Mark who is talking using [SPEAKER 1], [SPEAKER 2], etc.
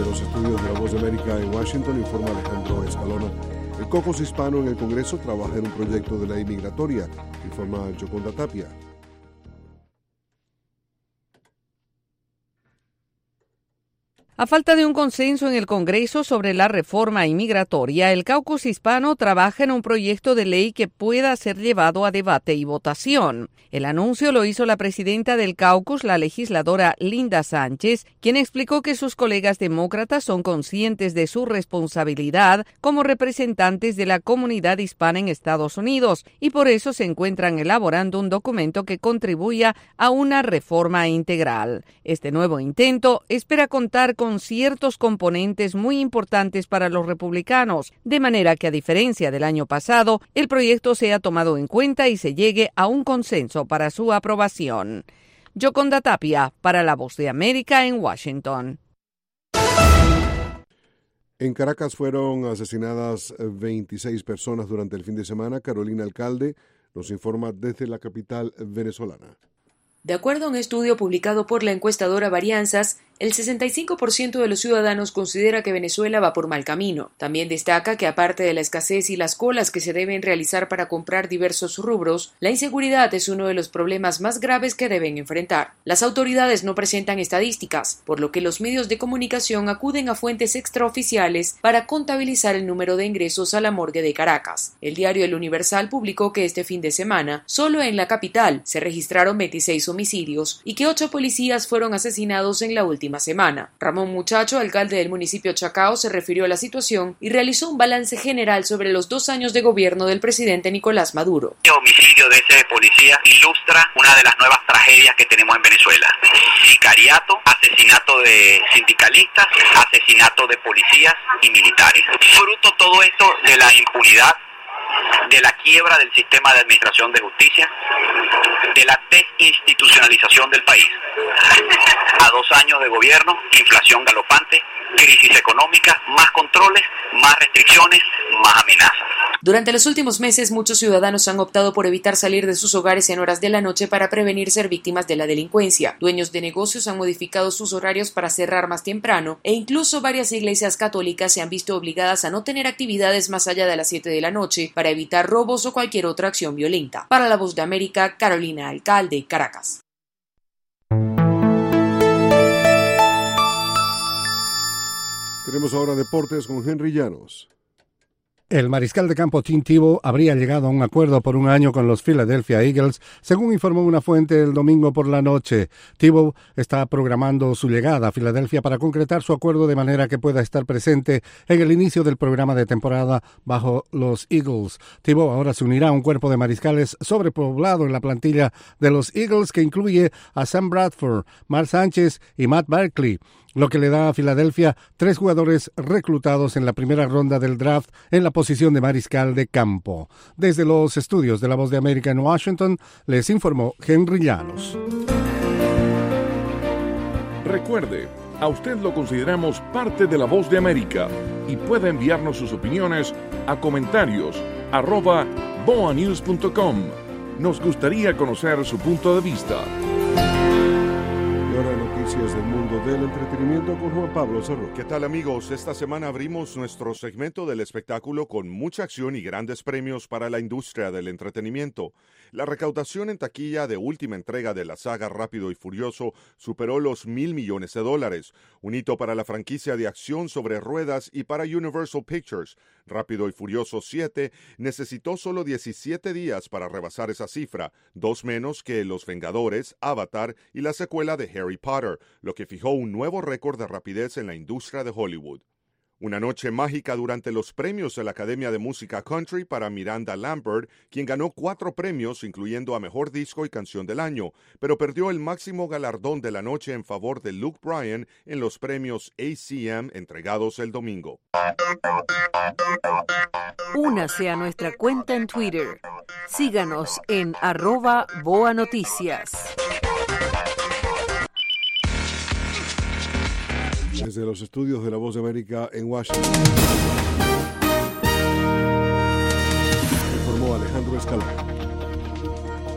[SPEAKER 1] los estudios de La Voz de América en Washington, informa Alejandro Escalona. El caucus hispano en el Congreso trabaja en un proyecto de ley migratoria, informa Yoconda Tapia.
[SPEAKER 2] A falta de un consenso en el Congreso sobre la reforma inmigratoria, el caucus hispano trabaja en un proyecto de ley que pueda ser llevado a debate y votación. El anuncio lo hizo la presidenta del caucus, la legisladora Linda Sánchez, quien explicó que sus colegas demócratas son conscientes de su responsabilidad como representantes de la comunidad hispana en Estados Unidos y por eso se encuentran elaborando un documento que contribuya a una reforma integral. Este nuevo intento espera contar con ciertos componentes muy importantes para los republicanos, de manera que a diferencia del año pasado, el proyecto sea tomado en cuenta y se llegue a un consenso para su aprobación. Yoconda Tapia, para La Voz de América en Washington.
[SPEAKER 1] En Caracas fueron asesinadas 26 personas durante el fin de semana. Carolina Alcalde nos informa desde la capital venezolana.
[SPEAKER 3] De acuerdo a un estudio publicado por la encuestadora Varianzas, el 65% de los ciudadanos considera que Venezuela va por mal camino. También destaca que aparte de la escasez y las colas que se deben realizar para comprar diversos rubros, la inseguridad es uno de los problemas más graves que deben enfrentar. Las autoridades no presentan estadísticas, por lo que los medios de comunicación acuden a fuentes extraoficiales para contabilizar el número de ingresos a la morgue de Caracas. El diario El Universal publicó que este fin de semana, solo en la capital, se registraron 26 homicidios y que 8 policías fueron asesinados en la última semana. Ramón Muchacho, alcalde del municipio Chacao, se refirió a la situación y realizó un balance general sobre los 2 años de gobierno del presidente Nicolás Maduro.
[SPEAKER 4] El homicidio de ese policía ilustra una de las nuevas tragedias que tenemos en Venezuela. Sicariato, asesinato de sindicalistas, asesinato de policías y militares. Fruto todo esto de la impunidad, de la quiebra del sistema de administración de justicia, de la desinstitucionalización del país. A 2 años de gobierno, inflación galopante, crisis económica, más controles, más restricciones, más amenazas.
[SPEAKER 3] Durante los últimos meses, muchos ciudadanos han optado por evitar salir de sus hogares en horas de la noche para prevenir ser víctimas de la delincuencia. Dueños de negocios han modificado sus horarios para cerrar más temprano e incluso varias iglesias católicas se han visto obligadas a no tener actividades más allá de las 7 de la noche para evitar robos o cualquier otra acción violenta. Para La Voz de América, Carolina Alcalde, Caracas.
[SPEAKER 1] Tenemos ahora deportes con Henry Llanos.
[SPEAKER 5] El mariscal de campo Tim Tebow habría llegado a un acuerdo por 1 año con los Philadelphia Eagles, según informó una fuente el domingo por la noche. Tebow está programando su llegada a Filadelfia para concretar su acuerdo de manera que pueda estar presente en el inicio del programa de temporada bajo los Eagles. Tebow ahora se unirá a un cuerpo de mariscales sobrepoblado en la plantilla de los Eagles que incluye a Sam Bradford, Mark Sánchez y Matt Barkley, lo que le da a Filadelfia 3 jugadores reclutados en la primera ronda del draft en la posición de mariscal de campo. Desde los estudios de La Voz de América en Washington, les informó Henry Llanos.
[SPEAKER 6] Recuerde, a usted lo consideramos parte de La Voz de América y puede enviarnos sus opiniones a comentarios@boanews.com. Nos gustaría conocer su punto de vista.
[SPEAKER 1] Noticias del mundo del entretenimiento con Juan Pablo Cerro.
[SPEAKER 7] ¿Qué tal, amigos? Esta semana abrimos nuestro segmento del espectáculo con mucha acción y grandes premios para la industria del entretenimiento. La recaudación en taquilla de última entrega de la saga Rápido y Furioso superó los $1,000 millones, un hito para la franquicia de acción sobre ruedas y para Universal Pictures. Rápido y Furioso 7 necesitó solo 17 días para rebasar esa cifra, 2 menos que Los Vengadores, Avatar y la secuela de Harry Potter, lo que fijó un nuevo récord de rapidez en la industria de Hollywood. Una noche mágica durante los premios de la Academia de Música Country para Miranda Lambert, quien ganó 4 premios, incluyendo a Mejor Disco y Canción del Año, pero perdió el máximo galardón de la noche en favor de Luke Bryan en los premios ACM entregados el domingo.
[SPEAKER 8] Únase a nuestra cuenta en Twitter. Síganos en @BoaNoticias.
[SPEAKER 1] Desde los estudios de La Voz de América en Washington, informó Alejandro Escalona.